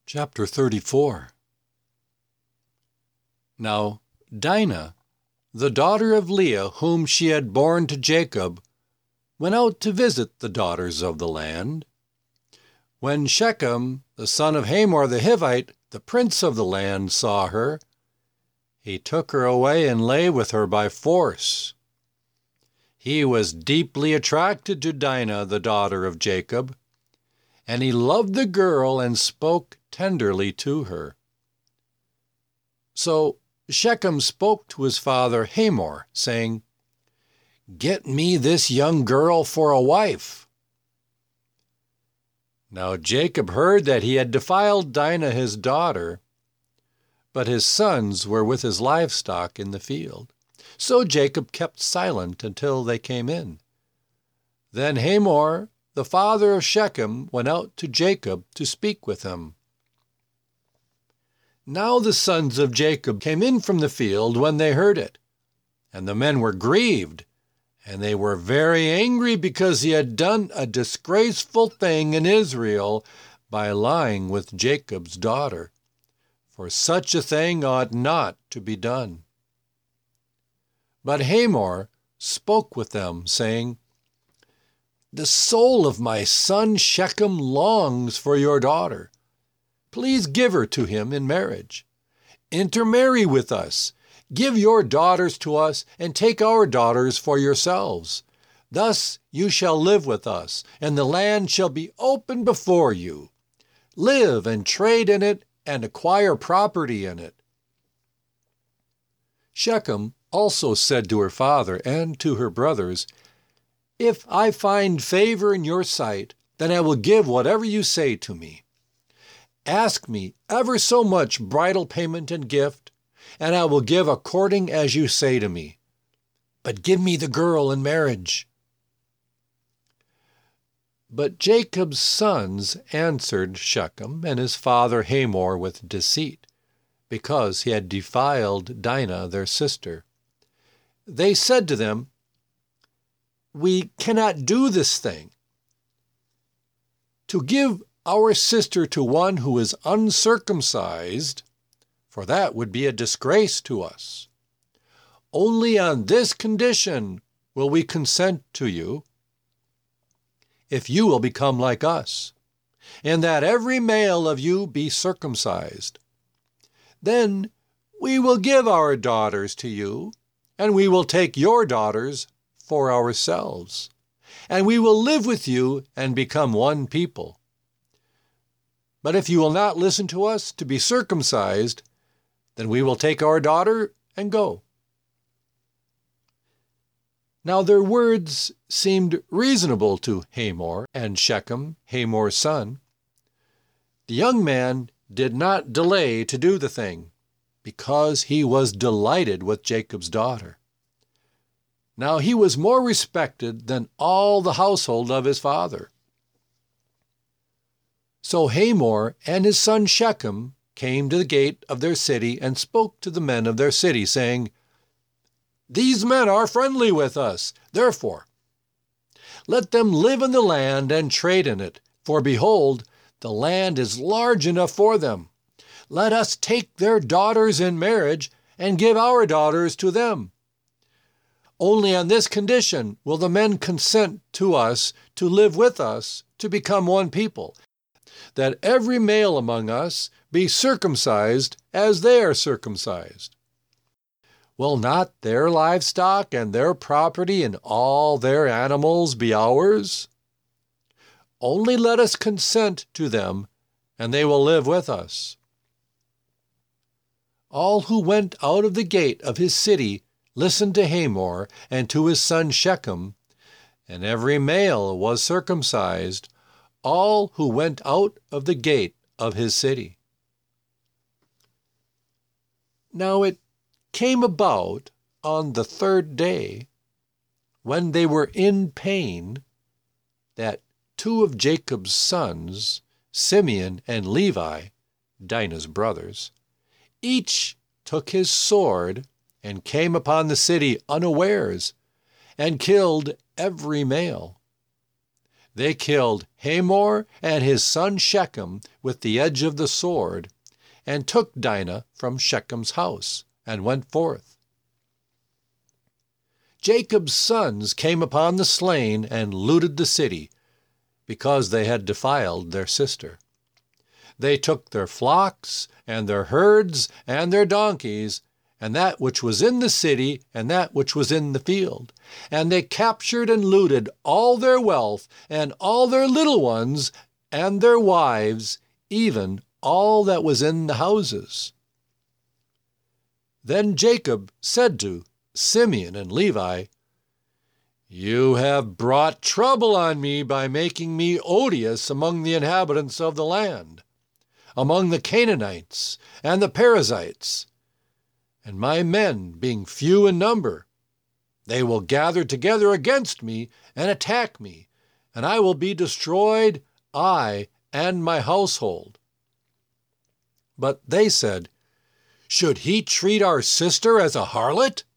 Chapter 34. Now Dinah, the daughter of Leah, whom she had borne to Jacob, went out to visit the daughters of the land. When Shechem, the son of Hamor the Hivite, the prince of the land, saw her, he took her away and lay with her by force. He was deeply attracted to Dinah, the daughter of Jacob, and he loved the girl and spoke tenderly to her. So Shechem spoke to his father Hamor, saying, "Get me this young girl for a wife." Now Jacob heard that he had defiled Dinah his daughter, but his sons were with his livestock in the field. So Jacob kept silent until they came in. Then Hamor, the father of Shechem, went out to Jacob to speak with him. Now the sons of Jacob came in from the field when they heard it, and the men were grieved, and they were very angry because he had done a disgraceful thing in Israel by lying with Jacob's daughter, for such a thing ought not to be done. But Hamor spoke with them, saying, "The soul of my son Shechem longs for your daughter. Please give her to him in marriage. Intermarry with us. Give your daughters to us, and take our daughters for yourselves. Thus you shall live with us, and the land shall be open before you. Live and trade in it, and acquire property in it." Shechem also said to her father and to her brothers, "If I find favor in your sight, then I will give whatever you say to me. Ask me ever so much bridal payment and gift, and I will give according as you say to me. But give me the girl in marriage." But Jacob's sons answered Shechem and his father Hamor with deceit, because he had defiled Dinah their sister. They said to them, "We cannot do this thing. To give our sister to one who is uncircumcised, for that would be a disgrace to us. Only on this condition will we consent to you, if you will become like us, and that every male of you be circumcised. Then we will give our daughters to you, and we will take your daughters for ourselves, and we will live with you and become one people. But if you will not listen to us to be circumcised, then we will take our daughter and go." Now their words seemed reasonable to Hamor and Shechem, Hamor's son. The young man did not delay to do the thing, because he was delighted with Jacob's daughter. Now he was more respected than all the household of his father. So Hamor and his son Shechem came to the gate of their city and spoke to the men of their city, saying, "These men are friendly with us. Therefore, let them live in the land and trade in it, for behold, the land is large enough for them. Let us take their daughters in marriage and give our daughters to them. Only on this condition will the men consent to us to live with us, to become one people, that every male among us be circumcised as they are circumcised. Will not their livestock and their property and all their animals be ours? Only let us consent to them, and they will live with us." All who went out of the gate of his city listened to Hamor and to his son Shechem, and every male was circumcised, all who went out of the gate of his city. Now it came about on the third day, when they were in pain, that two of Jacob's sons, Simeon and Levi, Dinah's brothers, each took his sword and came upon the city unawares, and killed every male. They killed Hamor and his son Shechem with the edge of the sword, and took Dinah from Shechem's house, and went forth. Jacob's sons came upon the slain and looted the city, because they had defiled their sister. They took their flocks, and their herds, and their donkeys, and that which was in the city, and that which was in the field. And they captured and looted all their wealth, and all their little ones, and their wives, even all that was in the houses. Then Jacob said to Simeon and Levi, "You have brought trouble on me by making me odious among the inhabitants of the land, among the Canaanites and the Perizzites. And my men being few in number, they will gather together against me and attack me, and I will be destroyed, I and my household." But they said, "Should he treat our sister as a harlot?"